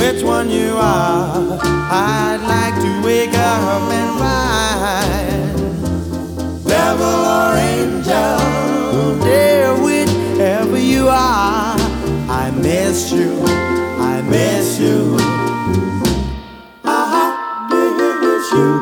which one you are. I'd like to wake up and find devil or angel, dear, whichever you are. I miss you, I miss you, I miss you.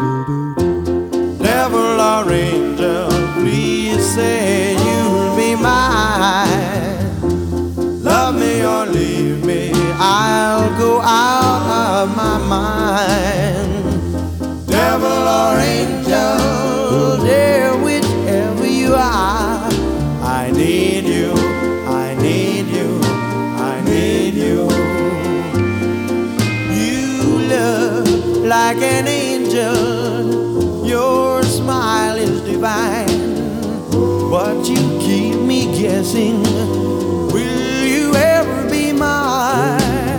Devil or angel, please say you'll be mine. Love me or leave me, I'll go out of my mind. Devil or angel, dear, whichever you are. I need you, I need you, I need you. You look like an angel, your smile is divine, but you keep me guessing. Will you ever be mine?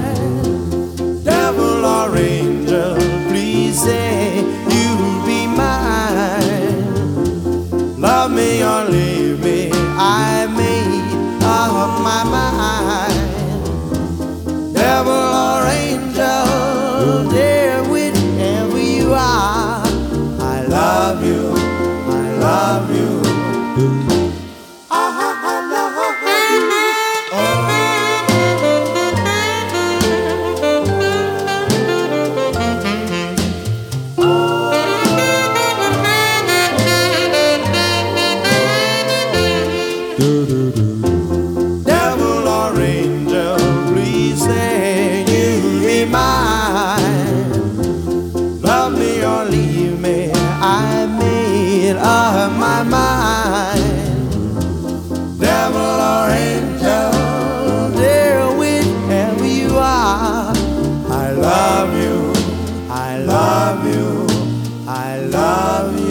Devil or angel, please say you'll be mine. Love me or leave me, I made up my mind. Devil or angel, dear, whichever you are. I love you, I love you. Devil or angel, please say you'll be mine. Love me or leave me, I made up my mind. Devil or angel, dear, whichever you are. I love you, I love you, I love you.